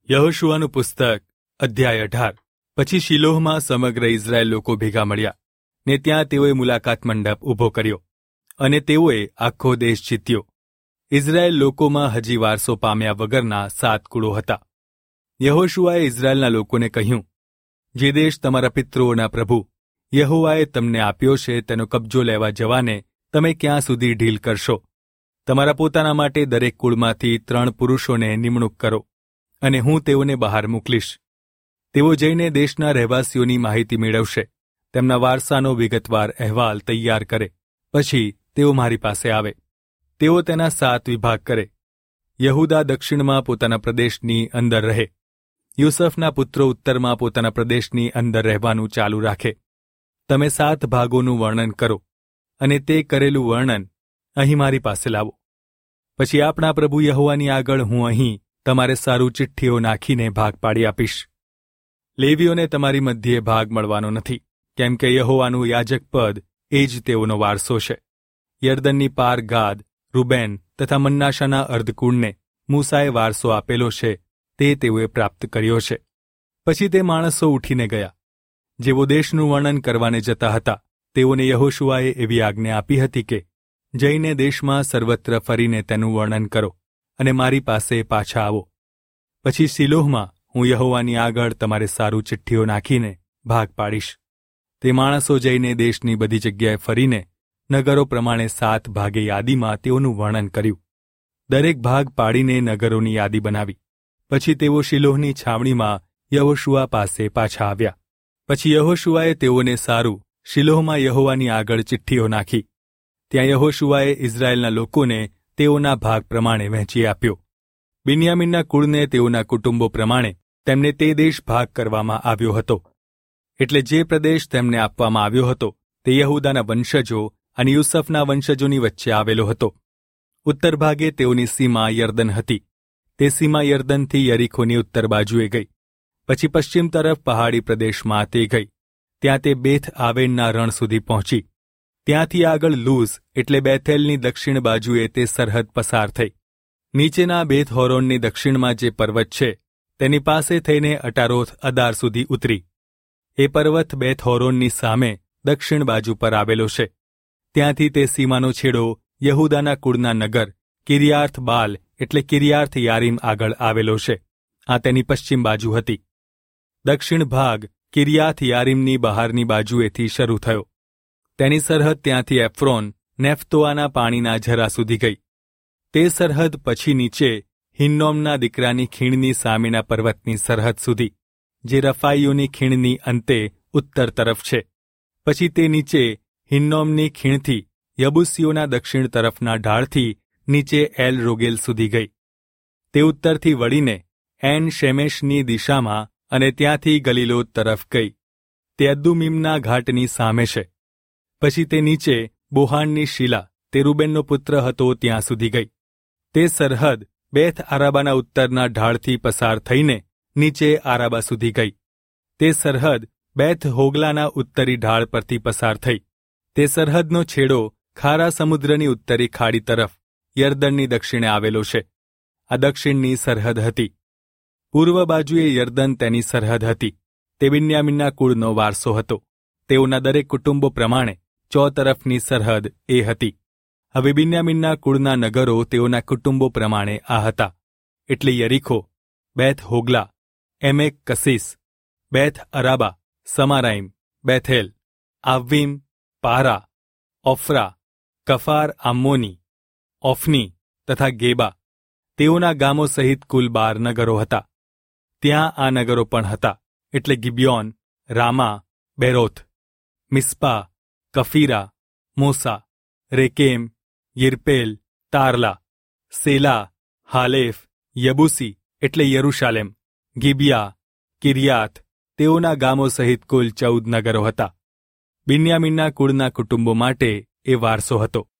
યહોશુઆનું પુસ્તક અધ્યાય 18। પછી શિલોહમાં સમગ્ર ઇઝરાયેલ લોકો ભેગા મળ્યા ને ત્યાં તેઓએ મુલાકાત મંડપ ઊભો કર્યો અને તેઓએ આખો દેશ જીત્યો। ઇઝરાયેલ લોકોમાં હજી વારસો પામ્યા વગરના 7 કુળો હતા। યહોશુઆએ ઇઝરાયેલના લોકોને કહ્યું, જે દેશ તમારા પિતૃઓના પ્રભુ યહોવાએ તમને આપ્યો છે તેનો કબજો લેવા જવાને તમે ક્યાં સુધી ઢીલ કરશો? તમારા પોતાના માટે દરેક કુળમાંથી 3 પુરુષોને નિમણૂક કરો અને હું તેઓને બહાર મોકલીશ। તેઓ જઈને દેશના રહેવાસીઓની માહિતી મેળવશે, તેમના વારસાનો વિગતવાર અહેવાલ તૈયાર કરે, પછી તેઓ મારી પાસે આવે। તેઓ તેના 7 વિભાગ કરે। યહૂદા દક્ષિણમાં પોતાના પ્રદેશની અંદર રહે, યુસફના પુત્રો ઉત્તરમાં પોતાના પ્રદેશની અંદર રહેવાનું ચાલુ રાખે। તમે 7 ભાગોનું વર્ણન કરો અને તે કરેલું વર્ણન અહીં મારી પાસે લાવો। પછી આપણા પ્રભુ યહોવાની આગળ હું અહીં તમારે સારું ચિઠ્ઠીઓ નાખીને ભાગ પાડી આપીશ। લેવીઓને તમારી મધ્યે ભાગ મળવાનો નથી, કેમ કે યહોવાનું યાજક પદ એ જ તેઓનો વારસો છે। યર્દનની પાર ગાદ, રૂબેન તથા મન્નાશાના અર્ધકુળને મૂસાએ વારસો આપેલો છે, તે તેઓએ પ્રાપ્ત કર્યો છે। પછી તે માણસો ઉઠીને ગયા। જેઓ દેશનું વર્ણન કરવાને જતા હતા, તેઓને યહોશુઆએ એવી આજ્ઞા આપી હતી કે જઈને દેશમાં સર્વત્ર ફરીને તેનું વર્ણન કરો અને મારી પાસે પાછા આવો। પછી શિલોહમાં હું યહોવાની આગળ તમારે સારું ચિઠ્ઠીઓ નાખીને ભાગ પાડીશ। તે માણસો જઈને દેશની બધી જગ્યાએ ફરીને નગરો પ્રમાણે 7 ભાગે યાદીમાં તેઓનું વર્ણન કર્યું। દરેક ભાગ પાડીને નગરોની યાદી બનાવી। પછી તેઓ શિલોહની છાવણીમાં યહોશુઆ પાસે પાછા આવ્યા। પછી યહોશુઆએ તેઓને સારું શિલોહમાં યહોવાની આગળ ચિઠ્ઠીઓ નાખી। ત્યાં યહોશુઆએ ઇઝરાયેલના લોકોને તેઓના ભાગ પ્રમાણે વહેંચી આપ્યો। બિન્યામીનના કુળને તેઓના કુટુંબો પ્રમાણે તેમને તે દેશ ભાગ કરવામાં આવ્યો હતો। એટલે જે પ્રદેશ તેમને આપવામાં આવ્યો હતો તે યહૂદાના વંશજો અને યુસફના વંશજોની વચ્ચે આવેલો હતો। ઉત્તર ભાગે તેઓની સીમા યર્દન હતી। તે સીમા યર્દનથી યરીખોની ઉત્તર બાજુએ ગઈ, પછી પશ્ચિમ તરફ પહાડી પ્રદેશમાં તે ગઈ, ત્યાં તે બેથ આવેનના રણ સુધી પહોંચી। ત્યાંથી આગળ લૂઝ એટલે બેથેલની દક્ષિણ બાજુએ તે સરહદ પસાર થઈ। નીચેના બેથ હોરોનની દક્ષિણમાં જે પર્વત છે તેની પાસે થઈને અટારોથ અદાર સુધી ઉતરી। એ પર્વત બેથ હોરોનની સામે દક્ષિણ બાજુ પર આવેલો છે। ત્યાંથી તે સીમાનો છેડો યહૂદાના કુળના નગર કિર્યાથ બાલ એટલે કિર્યાથ યારીમ આગળ આવેલો છે। આ તેની પશ્ચિમ બાજુ હતી। દક્ષિણ ભાગ કિર્યાથ યારીમની બહારની બાજુએથી શરૂ થયો। તેની સરહદ ત્યાંથી એફ્રોન નેફ્તોઆના પાણીના ઝરા સુધી ગઈ। તે સરહદ પછી નીચે હિન્નોમના દીકરાની ખીણની સામેના પર્વતની સરહદ સુધી, જે રફાઈઓની ખીણની અંતે ઉત્તર તરફ છે। પછી તે નીચે હિન્નોમની ખીણથી યબૂસીઓના દક્ષિણ તરફના ઢાળથી નીચે એલ રોગેલ સુધી ગઈ। તે ઉત્તરથી વળીને એન શેમેશની દિશામાં અને ત્યાંથી ગલીલોત તરફ ગઈ। તે અદ્દુમીમના ઘાટની સામે છે। પછી તે નીચે બોહાનની શીલા, તે રૂબેનનો પુત્ર હતો, ત્યાં સુધી ગઈ। તે સરહદ બેથ આરાબાના ઉત્તરના ઢાળથી પસાર થઈને નીચે આરાબા સુધી ગઈ। તે સરહદ બેથ હોગલાના ઉત્તરી ઢાળ પરથી પસાર થઈ। તે સરહદનો છેડો ખારા સમુદ્રની ઉત્તરી ખાડી તરફ યર્દનની દક્ષિણે આવેલો છે। આ દક્ષિણની સરહદ હતી। પૂર્વ બાજુએ યર્દન તેની સરહદ હતી। તે બિન્યામીનના કુળનો વારસો હતો। તેઓના દરેક કુટુંબો પ્રમાણે ચોતરફની સરહદ એ હતી। હવે બિન્યામીનના કુળના નગરો તેઓના કુટુંબો પ્રમાણે આ હતા, એટલે યરીખો, બેથ હોગલા, એમેક કસીસ, બેથ અરાબા, સમારાઈમ, બેથેલ, આવ્વીમ, પારા, ઓફરા, કફાર આમ્મોની, ઓફની તથા ગેબા, તેઓના ગામો સહિત કુલ 12 નગરો હતા। ત્યાં આ નગરો પણ હતા, એટલે ગિબિયોન, રામા, બેરોથ, મિસ્પા, કફીરા, મોસા, રેકેમ, યિર્પેલ, તારલા, સેલા, હાલેફ, યબૂસી એટલે યરૂશાલેમ, ગિબિયા, કિર્યાથ, તેઓના ગામો સહિત કુલ 14 નગરો હતા। બિન્યામીનના કુળના કુટુંબો માટે એ વારસો હતો।